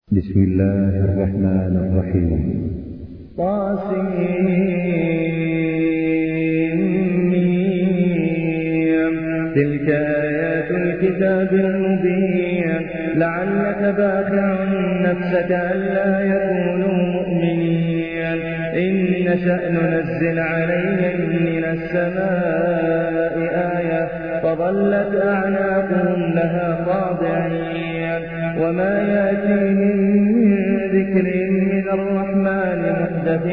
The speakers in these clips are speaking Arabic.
بسم الله الرحمن الرحيم. تلك آيات الكتاب المبين لعلك باخع نفسك ألا يكونوا مؤمنين إن نشأ ننزل عليهم من السماء آية فظلت أعناقهم لها خاضعين وما يأتيهم من ذكر من الرحمن محدث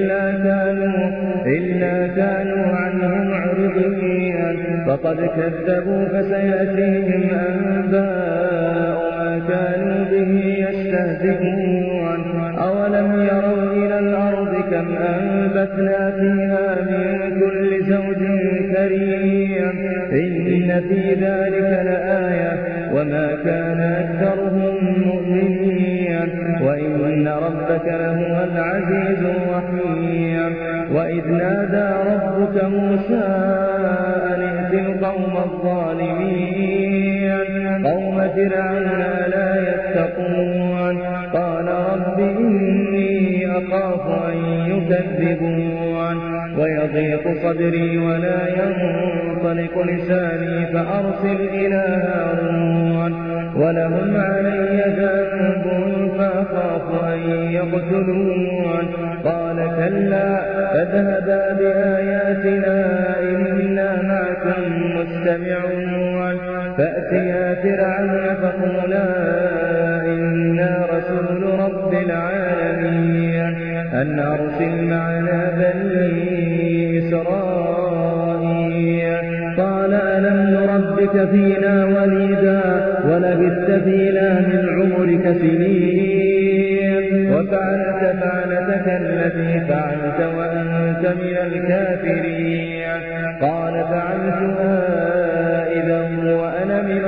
إلا كانوا عنه معرضين فقد كذبوا فسيأتيهم أنباء ما كانوا به يستهزئون أولم يروا إلى الأرض كم أنبتنا فيها من كل زوج كريم إن في ذلك لآية وما كان أكثرهم مؤمنين وإن ربك لهو العزيز الرحيم وإذ نادى ربك موسى أن ائت القوم الظالمين قوم فرعون لا يتقون قال رب إني أخاف أن يكذبون ويضيق صدري ولا ينطلق لساني فأرسل إلى هارون ولهم علي ذنب فأخاف أن يقتلون قال كلا فاذهبا بآياتنا إنا معكم مستمعون فأتيا فرعون فقولا إنا رسول رب العالمين أن أرسل معنا بني إسرائيل قال ألم نربك فينا وليدا ولبثت فينا من عمرك سنين وفعلت فعلتك التي فعلت وأنت من الكافرين قال فعلتها إذا وأنا من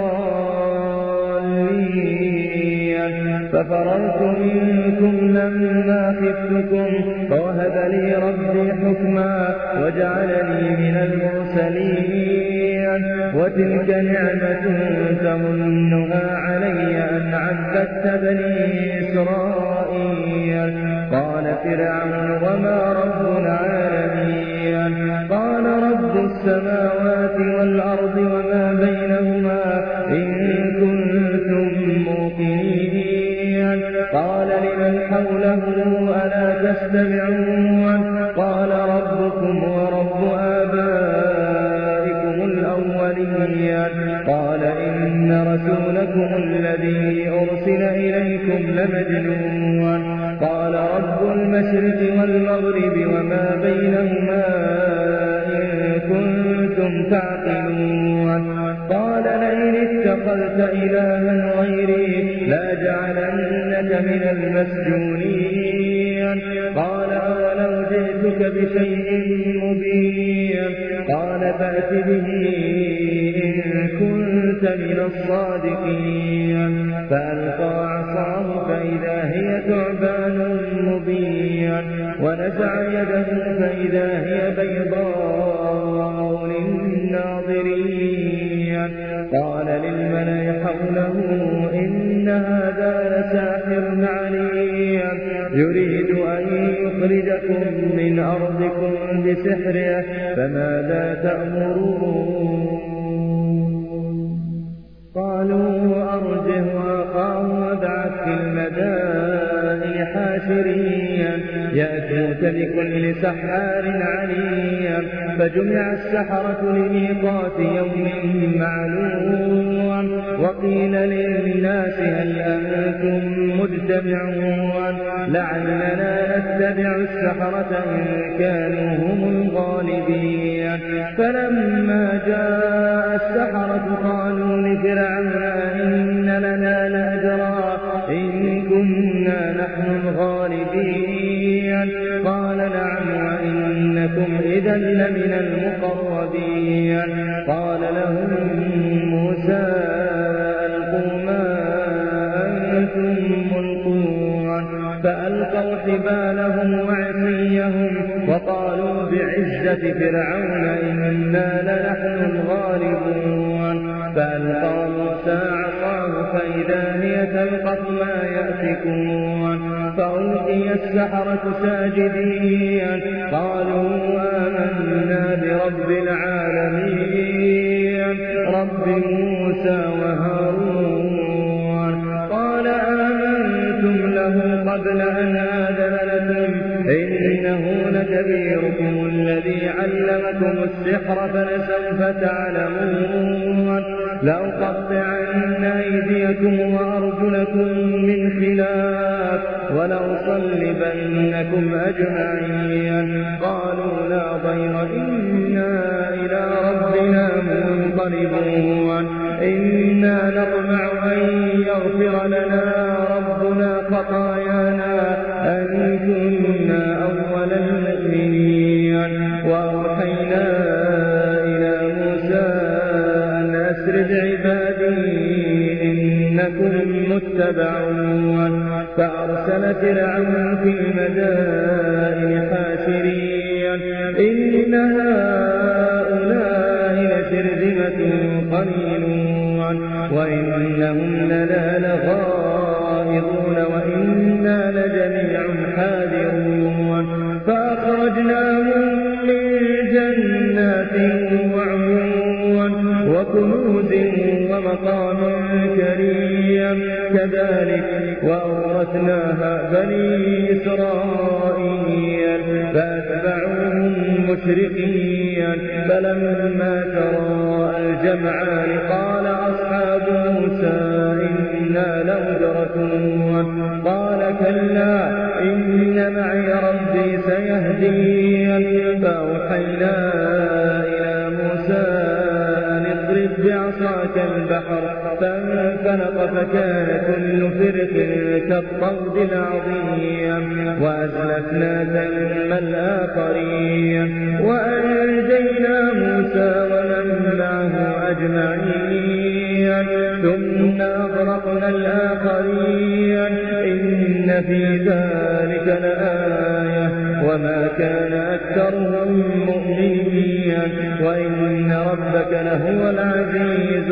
الضالين ففررت منكم لما خفتكم فوهب لي ربي حكما وجعلني من المرسلين وتلك نعمة تمنها علي أن عبدت بني إسرائيل قال فرعون وما رب العالمين قال رب السماوات والأرض وما بينهما إن كنتم موقنين قال لمن حوله ألا تستمعون قال ربكم ورب آبائكم الأولين قال إن رسولكم الذي أرسل إليكم لمجنون قال رب المشرق والمغرب وما بينهما إن كنتم تعقلون قال لئن اتخذت إلها غيري لأجعلنك من المسجونين قال أولو جئتك بشيء مبين قال فأت به إن كنت من الصادقين فألقى عصاه فإذا هي ثعبان مبين ونزع يده فإذا هي بيضاء للناظرين قال للملأ حوله إن هذا لساحر عليم يريد أن يخرجكم من أرضكم بسحره فماذا تأمرون قالوا أرجه وأخاه وابعث في المدائن حاشرين يأتوك بكل سحار عليم فجمع السحرة لميقات يوم معلوم وقيل للناس هل أنتم مجتمعون لعلنا نتبع السحرة إن كانوا هم الغالبين فلما جاء السحرة قالوا لفرعون إن لنا لأجرا إن كنا نحن الغالبين قال نعم وإنكم إذا لمن المقربين قال لهم موسى ألقوا ما أنتم ملقون فألقوا حبالهم وعصيهم وقالوا بعزة فرعون إنا لنحن الغالبون فألقى موسى عصاه فإذا هي تلقف ما يأفكون فألقي السحرة ساجدين قالوا آمنا برب العالمين رب موسى وهارون قال آمنتم له قبل أن آذن لكم إنه لكبيركم الذي علمكم السحر فلسوف تعلمون لأقطعن أيديكم وأرجلكم من خلاف ولأصلبنكم أجمعين قالوا لا ضير إنا إلى ربنا منقلبون إنا نطمع أن يغفر لنا ربنا خطايانا أن كنا أول المؤمنين وأوحينا إلى موسى أن أسر بعبادي إنكم متبعون فأرسل فرعون في المدائن حاشرين إن هؤلاء لشرذمة قليلون وإنهم لنا لغائظون وإنا لجميع حاذرون فأخرجناهم من جنات وعيون وكنوز ومقام كريم كذلك وأورثناها بني إسرائيل فأتبعوهم مشرقين فلما تراءى الجمعان قال أصحاب موسى إنا لمدركون قال كلا إن معي ربي سيهدين فأوحينا إلى موسى أن اضرب بعصاك البحر فانفلق فكان كل فرق كالطود العظيم وأزلفنا ثم الآخرين وأنجينا موسى ومن معه أجمعين ثم أغرقنا الآخرين إن في ذلك لآية وما كان أكثرهم مؤمنين وإن ربك لهو العزيز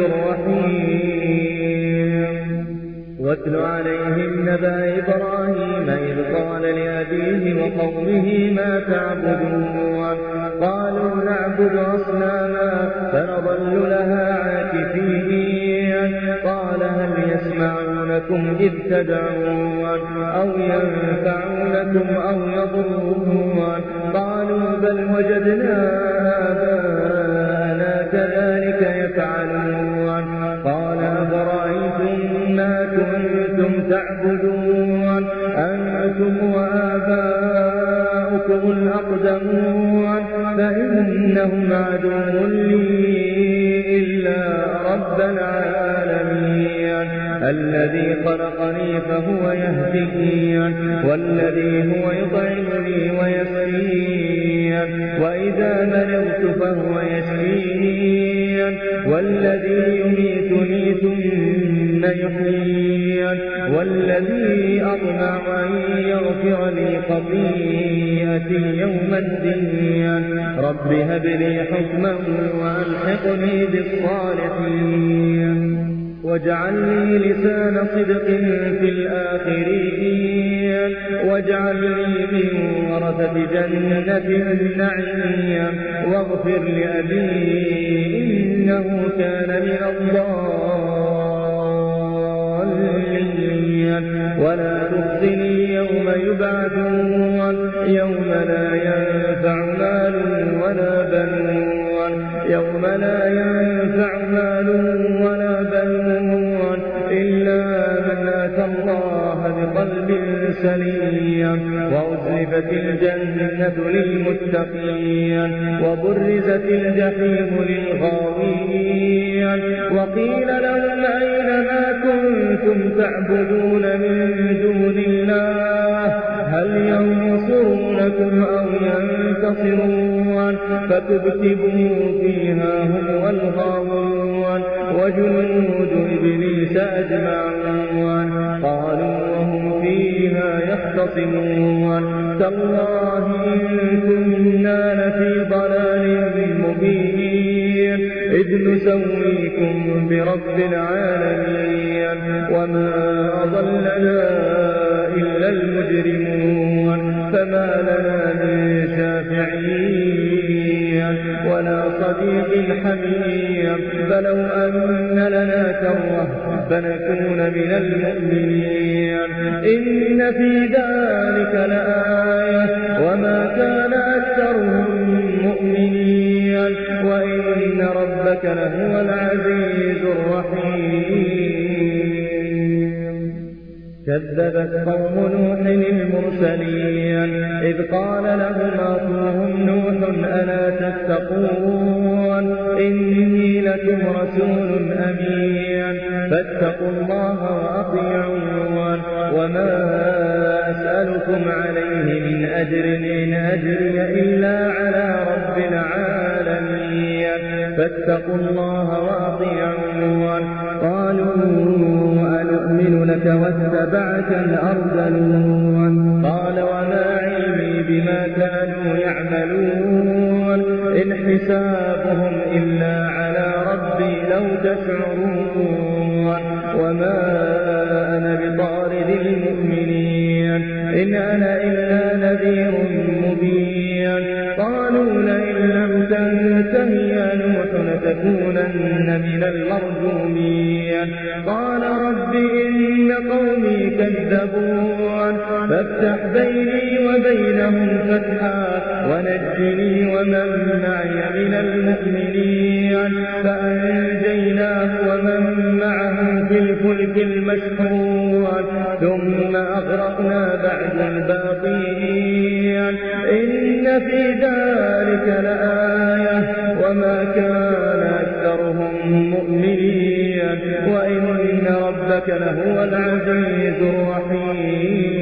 الرحيم واتل عليهم نبأ إبراهيم إذ قال لأبيه وقومه ما تعبدون قالوا نعبد أصناما فنظل لها عاكفين قال هل يسمعونكم إذ تدعون أو ينفعونكم أو يضرون قالوا بل وجدنا آباءنا كذلك يفعلون قال أفرأيتم ما كنتم تعبدون أنتم وآباؤكم الأقدمون فإنهم عدو لي إلا رب العالمين الذي خلقني فهو يهدين والذي هو يطعمني ويسقين وإذا مرضت فهو يشفين والذي يميتني ثم يحيين والذي أطمع أن يغفر لي خطيئتي يوم الدين رب هب لي حكما وألحقني بالصالحين واجعل لي لسان صدق في الآخرين واجعلني من ورثة جنة النعيم واغفر لأبي إنه كان من الضالين ولا تخزني يوم يبعثون يوم لا ينفع مال ولا بنون يوم لا ينفع مال ولا بنون إلا من أتى الله بقلب سليم وأزلفت الجنة للمتقين وبرزت الجحيم للغاوين وقيل لهم أين ما كنتم تعبدون من دون الله هل ينصرونكم أو ينتصرون فكبكبوا فيها هم والغاوون وجنود إبليس أجمعون قالوا وهم فيها يختصمون تالله إن كنا لفي ضلال مبين إذ إذ نسويكم برب العالمين وما أضلنا إلا المجرمون فما لنا من شافعين ولا صديق حميم فلو أن لنا كرة فنكون من المؤمنين إن في ذلك لآية وما كان أكثرهم مؤمنين وإن ربك لهو العزيز الرحيم. كذبت قوم نوح المرسلين إذ قال لهم أخوهم نوح ألا تتقون إني لكم رسول أمين فاتقوا الله وأطيعون وما أسألكم عليه من أجر إن أجري إلا على رب العالمين فاتقوا الله وأطيعون. قالوا أنؤمن لك واتبعك الأرذلون قال وما علمي بما كانوا يعملون إن حسابهم إلا على ربي لو تشعرون وما أنا بطارد المؤمنين إن أنا إلا نذير مبين. قالوا لئن لم تنته يا نوح لتكونن من المرجومين. قال رب إن قومي كذبون فافتح بيني وبينهم فتحا ونجني ومن معي من المؤمنين. فأنجيناه ومن معه في الفلك المشحون ثم أغرقنا بعد الباقين إن في ذلك لآية وما كان أكثرهم مؤمنين وإن ربك لهو العزيز الرحيم.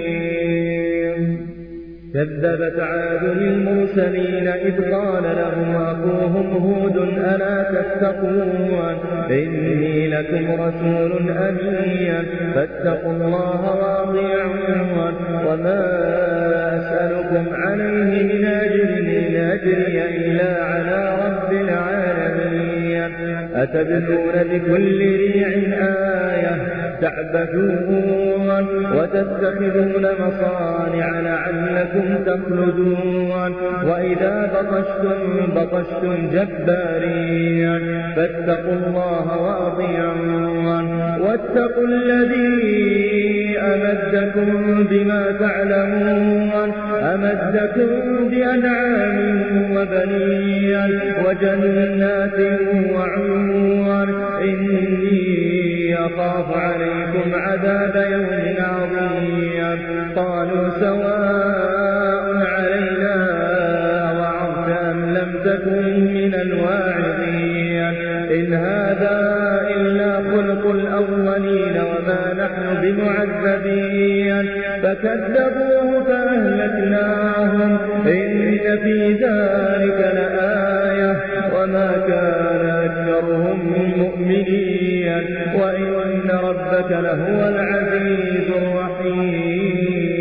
كذبت عاد المرسلين إذ قال لهم أخوهم هود ألا تتقون إني لكم رسول أمين فاتقوا الله وأطيعون وما أسألكم عليه من أجر إن أجري إلا على رب العالمين. أتبنون بكل ريع آية تعبثون وتتخذون مصانع لعلكم تخلدون وإذا بطشتم جبارين فاتقوا الله وأطيعون واتقوا الذي أمدكم بما تعلمون أمدكم بأنعام وبنين وجنات وعيون إني أخاف عليكم عذاب يوم عظيم. قالوا سواء علينا وعظت أم لم تكن من الواعظين إن هذا إلا خلق الأولين وما نحن بمعذبين. فكذبوه فأهلكناهم إن في ذلك لآية وما كان أكثرهم مؤمنين وإن ربك لهو العزيز الرحيم.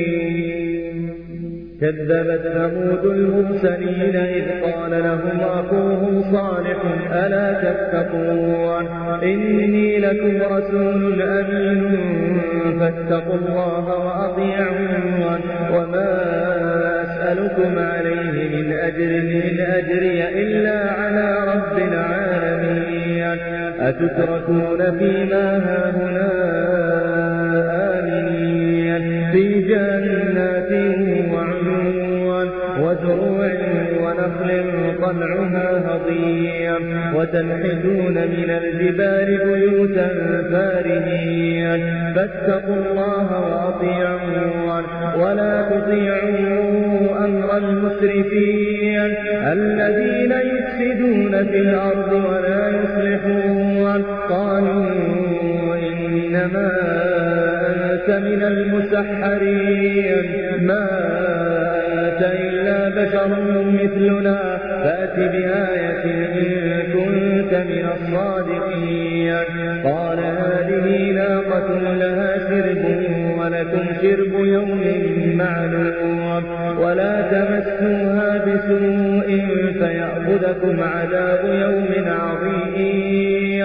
كذبت ثمود المرسلين إذ قال لهم أخوهم صالح ألا تتقون إني لكم رسول أمين فاتقوا الله وأطيعون وما أسألكم عليه من أجر إن أجري إلا على رب العالمين. أتتركون فيما هاهنا آمنين في جنات وعيون وزروع ونخل طلعها هضيم وتنحتون من الجبال بيوتا فارهين فاتقوا الله وأطيعون ولا تطيعوا أمر المسرفين الذين يفسدون في الأرض ولا يصلحون. قالوا إنما أنت من المسحرين ما أنت إلا بشر مثلنا فأت بآية إن كنت من الصادقين. قال هذه ناقة لها شرب ولكم شرب يوم معلوم ولا تمسوها بسوء فيأخذكم عذاب يوم عظيم.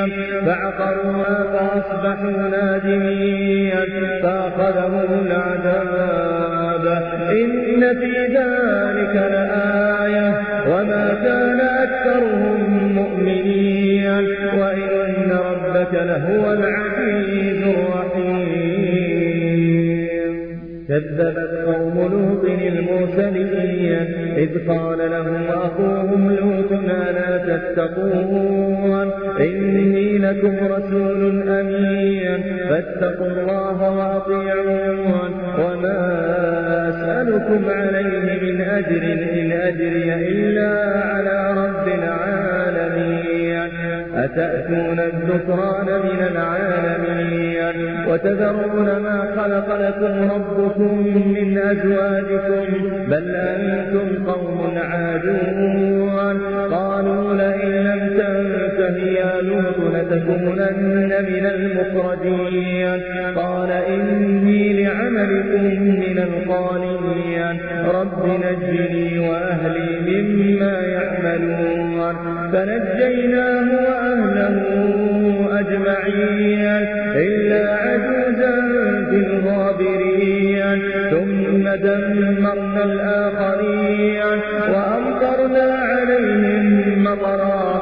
فعقروها فأصبحوا نادمين فأخذهم العذاب إن في ذلك لآية وما كان أكثرهم مؤمنين وإن ربك لهو العزيز الرحيم. كذبت قوم لوط المرسلين إذ قال لهم أخوهم لوط ألا تتقون إني لكم رسول أمين فاتقوا الله وأطيعون وما أسألكم عليه من أجر إن أجري إلا على رب العالمين. أتأتون الذكران من العالمين وتذرون ما خلق لكم ربكم من أزواجكم بل أنتم قوم عادون. قالوا لئن لم تنته يا لوط لتكونن من المخرجين قال إني لعملكم من القالين رب نجني وأهلي مما يعملون. فنجيناه وأهله أجمعين إلا عجوزا في الغابرين ثم دمرنا الآخرين وأمطرنا عليهم مطرا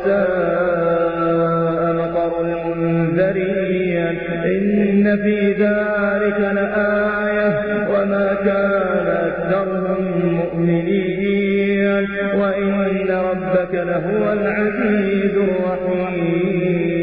فساء مطر المنذرين إن في ذلك لآية وما كان أكثرهم مؤمنين وإن ربك لهو العزيز الرحيم.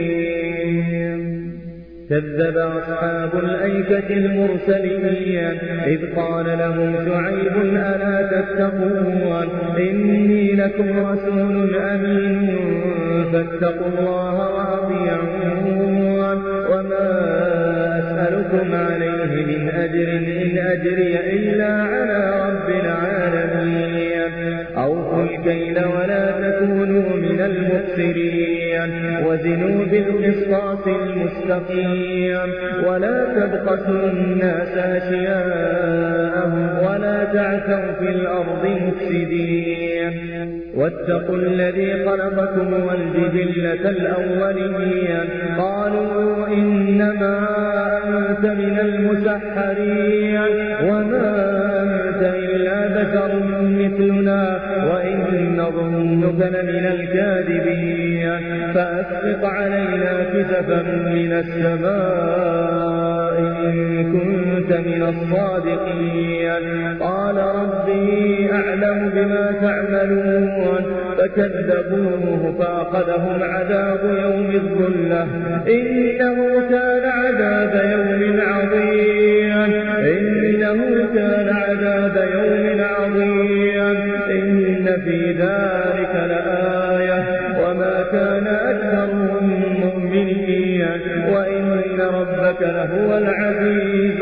كذب أصحاب الأيكة المرسلين إذ قال لهم شعيب ألا تتقون إني لكم رسول أمين فاتقوا الله وأطيعون وما أسألكم عليه من أجر إن أجري إلا على رب العالمين. أوفوا الكيل ولا تكونوا من المخسرين وزنوا بالقسطاس المستقيم ولا تبخسوا الناس أشياءهم ولا تعثوا في الأرض مفسدين. واتقوا الذي خلقكم والجبلة الأولين قالوا إنما أنت من المسحرين وما أنت إلا بشر مثلنا وإن نظنك لمن الكاذبين فأسقط علينا كسفا من السماء إن كنت من الصادقين. قال ربي أعلم بما تعملون فكذبوه فأخذهم عذاب يوم الظلة إنه كان عذاب يوم عظيم إنه كان عذاب يوم عظيم. إن في ذلك لآية وما كان أكثرهم مؤمنين وإن ربك لهو العزيز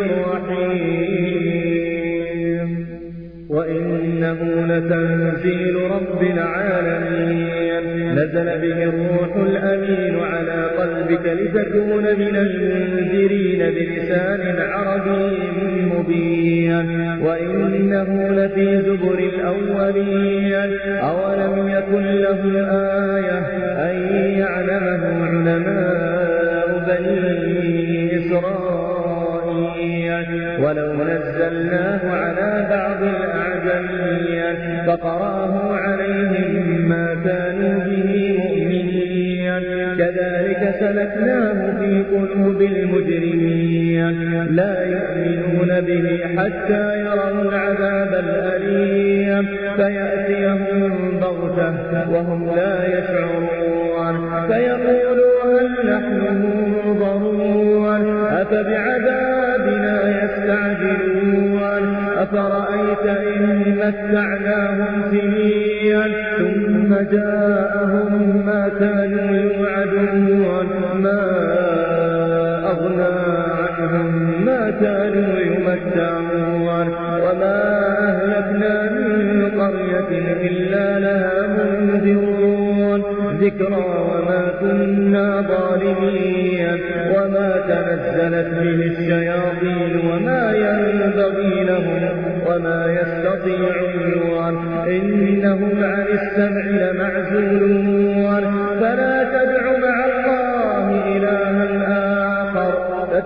الرحيم. وإنه لتنزيل رب العالمين نزل به الروح الأمين على قلبك لتكون من المنذرين بلسان عربي مبين وإنه لفي زبر الأولين. أولم يكن لهم آية أن يعلمه علماء بني إسرائيل ولو نزلناه على بعض الأعجمين فقراه عليهم ما كانوا به مؤمنين كذلك سلكناه في قلوب المجرمين لا يؤمنون به حتى يروا العذاب الأليم فيأتيهم بغتة وهم لا يشعرون فيقولوا هل نحن منظرون أفبعذابنا يستعجلون أفرأيت إن متعناهم سنين ثم جاءهم ما كانوا يوعدون ما أغنى عنهم ما كانوا يمتعون وما أهلكنا من قرية إلا لها منذرون ذكرى وما كنا ظالمين وما تنزلت به الشياطين وما ينبغي لهم وما يستطيعون إنهم عن السمع لمعزولون فلا تدع مع الله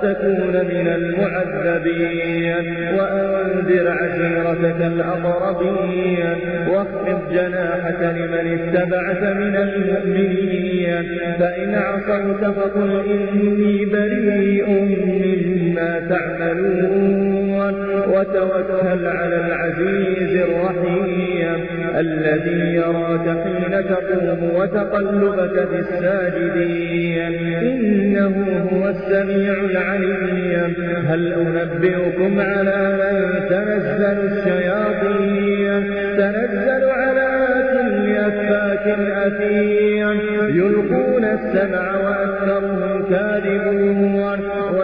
تكون من المعذبين وأنذر عشيرتك الأقربين واخفض جناحك لمن اتبعك من المؤمنين فإن عصوك فقل إني بريء مما تعملون وتوكل على العزيز الرحيم الذي يراك حين تقوم وتقلبك في الساجدين إنه هو السميع العليم هل أنبئكم على من تنزل الشياطين تنزل على كل أفاك أثيم يلقون السمع وأكثرهم كاذبون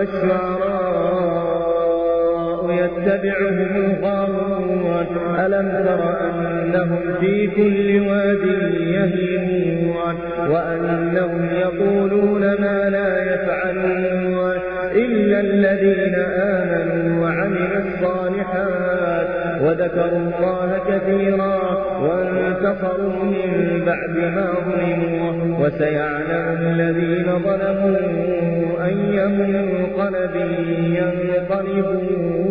والشعراء يتبعهم الغاوون ألم تر أنهم في كل واد يهيمون وأنهم يقولون ما لا يفعلون إلا الذين آمنوا وعملوا الصالحات وذكروا الله كثيرا وانتصروا من بعد ما ظلموا وسيعلم الذين ظلموا أي منقلب ينقلبون